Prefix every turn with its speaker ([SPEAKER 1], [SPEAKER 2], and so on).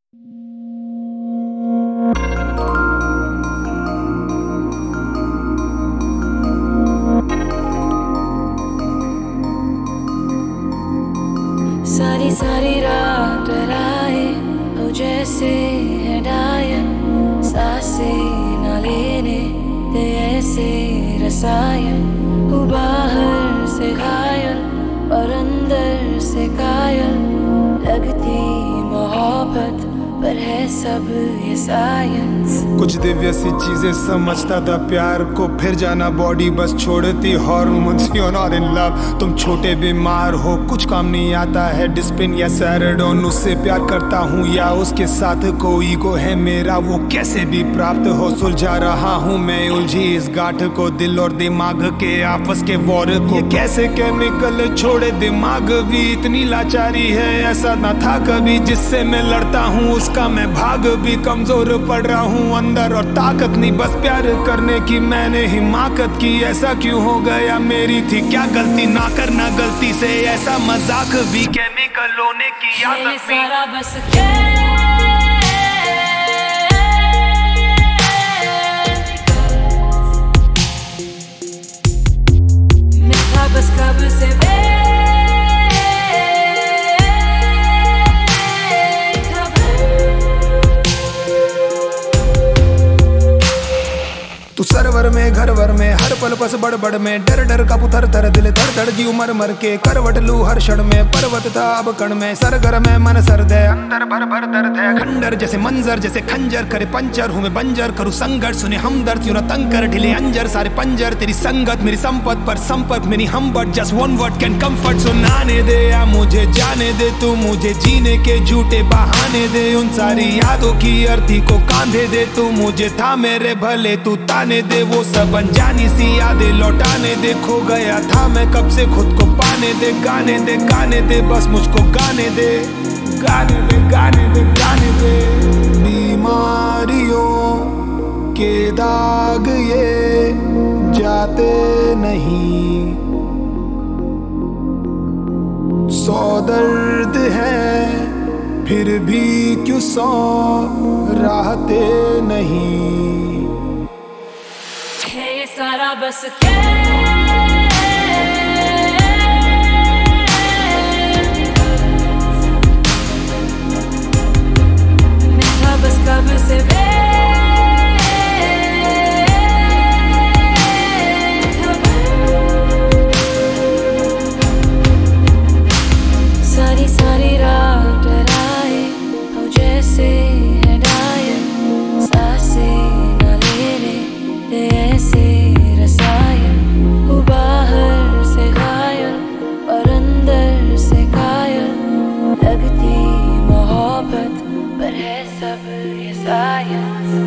[SPEAKER 1] सारी सारी रात डराए हो जैसे है डायन, सांसें न लेने दे ऐसे रसायन। हूँ बाहर से घायल और अंदर से कायल, लगती मोहब्बत पर है सब ये साइंस।
[SPEAKER 2] कुछ दिव्य सी चीजें समझता था प्यार को, फिर जाना बॉडी बस छोड़ती hormones. You not in love, तुम छोटे बीमार हो, कुछ काम नहीं आता है डिस्पिन या सैराडोन। उससे प्यार करता हूँ या उसके साथ कोई ईगो है मेरा, वो कैसे भी प्राप्त हो। सुलझा रहा हूँ मैं उलझी इस गांठ को, दिल और दिमाग के आपस के वॉर को। ये कैसे केमिकल छोड़े दिमाग भी, इतनी लाचारी है ऐसा ना था कभी। जिससे मैं लड़ता हूँ उसका मैं भाग भी, कमजोर पड़ रहा हूँ अंदर और ताकत नहीं बस प्यार करने की मैंने हिमाकत की। ऐसा क्यों हो गया, मेरी थी क्या गलती, ना करना गलती से ऐसा मजाक भी। केमिकल होने की आदत भी
[SPEAKER 1] सारा बस क्या मैं था बस कब से
[SPEAKER 2] तू सरवर में घर भर में हर पल पस बड़ में, डर डर का पुथर थर दिल धड़ धड़ जी उमर मर के। करवट लू हर क्षण में पर्वत था अब कण में, सरगर में मन सर्द है अंदर भर भर दर्द है। खंडर जैसे मंजर जैसे खंजर करे पंचर, हूँ मैं बंजर करूँ संघर्ष सुने हमदर्द। यूं ना तंग कर ढिले अंजर सारे पंजर, तेरी संगत मेरी संपत पर संपर्क मेरी हम but just one word can comfort. सुनाने दे या मुझे जाने दे, तू मुझे जीने के झूठे बहाने दे। उन सारी यादों की अर्थी को कांधे दे, तू मुझे था मेरे भले तू ताने दे। वो सब अनजानी सी यादें लौटाने दे, खो गया था मैं कब से खुद को पाने दे। गाने दे बस मुझको गाने दे, गाने दे गाने दे गाने दे। बीमारियों के दाग ये जाते नहीं, सौ दर्द है फिर भी क्यों सौ राहते नहीं।
[SPEAKER 1] है ये सारा बस क्या मैं था बस कब से सारी सारी रात डराए हो जैसे है डायन, सांसें न लेने दे ऐसे रसायन। हूँ बाहर से घायल और अंदर से कायल, लगती मोहब्बत पर है सब ये साइंस।